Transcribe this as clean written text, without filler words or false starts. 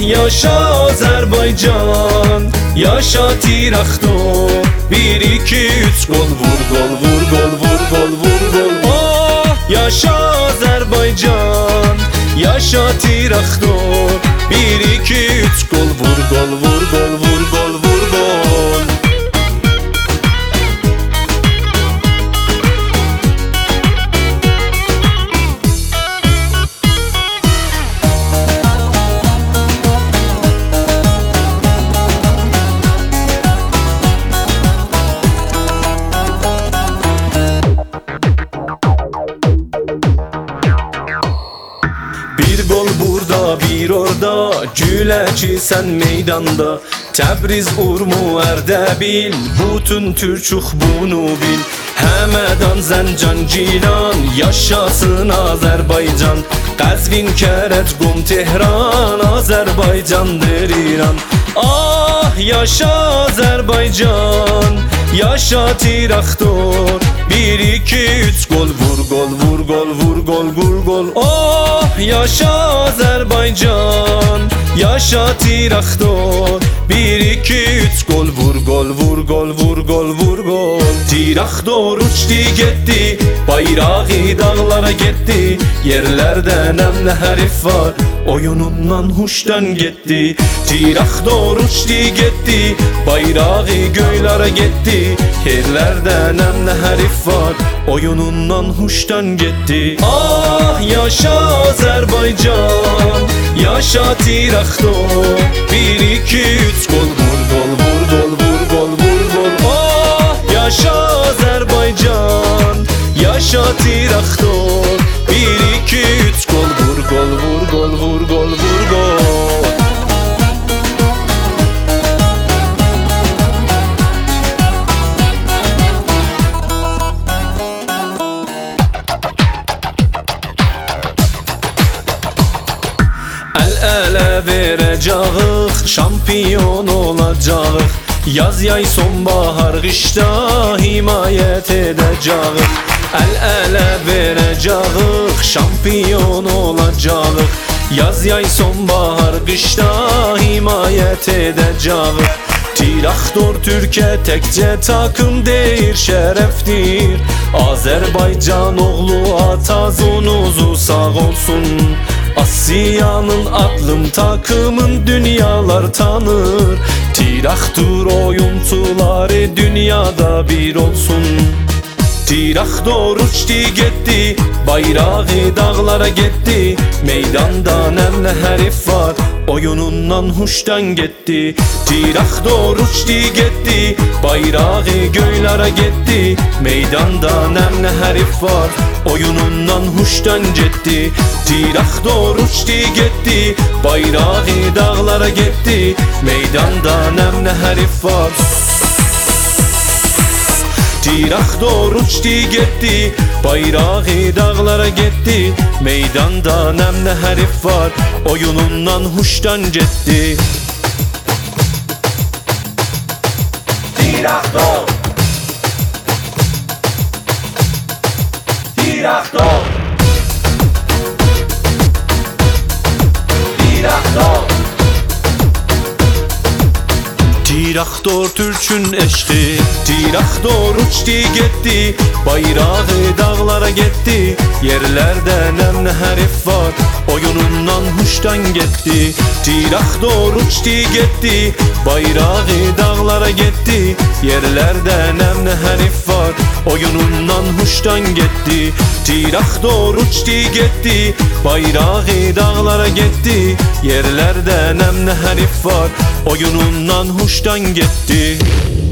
yaşa Azerbaycan, yaşa Tiraktor. 1 2 3 gol vur gol vur gol vur gol vur gol. Ah yaşa Azerbaycan, yaşa Tiraktor. 1 2 3 gol vur gol vur gol vur gol vur gol. Bir gol burada bir orada, güleçi sen meydanda. Təbriz, Urmu, Ərdəbil, bütün Türkçük bunu bil. Həmədan, Zəncan, Gilan, yaşasın Azərbaycan. Qəzvin, Kərəc, Qum, Tehran, Azərbaycandır İran. Ah yaşa Azərbaycan, yaşa Tiraktor. 1 2 3 gol vur gol vur gol vur gol vur gol. Oh yaşa Azerbaycan, yaşa Tiraktor. 1 2 3 gol vur gol vur gol vur gol vur gol. Tiraktor uçtu gitti, bayrağı dağlara gitti. Yerlerde nemli herif var, oyunundan huştan gitti. Tiraktor uçtu gitti, bayrağı göylere gitti. Yerlerde nemli herif var, oyunundan huştan gitti. Ah yaşa Azerbaycan, yaşa Tiraktor. 1 2 3 gol vur gol vur gol vur gol vur gol. Ah yaşa Azerbaycan, yaşa Tiraktor. 1 2 3 gol vur gol vur gol vur gol vur gol. El-ele verəcəyik, şampiyon olacağıq. Yaz, yay, sonbahar, qışda himayət edəcəyik. El-ele verəcəyik, şampiyon olacağıq. Yaz, yay, sonbahar, qışda himayət edəcəyik. Tiraktor Türkiye tekce takım değil, şereftir. Azerbaycan oğlu atazonuzu sağ olsun. Asiyanın adlım takımın dünyalar tanır. Tiraktor oyuncuları dünyada bir olsun. Tiraktor uçtu gitti, bayrağı dağlara gitti. Meydanda nemli herif var, oyunundan huştan gitti. Tiraktor uçtu gitti, bayrağı göylere gitti. Meydanda nemli herif var, oyunundan huştan gitti. Tiraktor uçtu gitti, bayrağı dağlara gitti. Meydanda nemli herif var. Tiraktor uçtu gitti, bayrağı dağlara gitti. Meydanda nemli herif var, oyunundan huştan gitti. Tiraktor, Tiraktor, Tiraktor. Tiraktor Türk'ün eşki, Tiraktor uçtu gitti, bayrağı dağlara gitti. Yerlerde nemli herif var, oyunundan huştan gitti. Tiraktor uçtu gitti, bayrağı dağlara gitti. Yerlerde nemli herif var, oyunundan huştan gitti. Tiraktor uçtu gitti, bayrağı dağlara gitti. Yerlerde nemli herif var, oyunundan huştan gitti.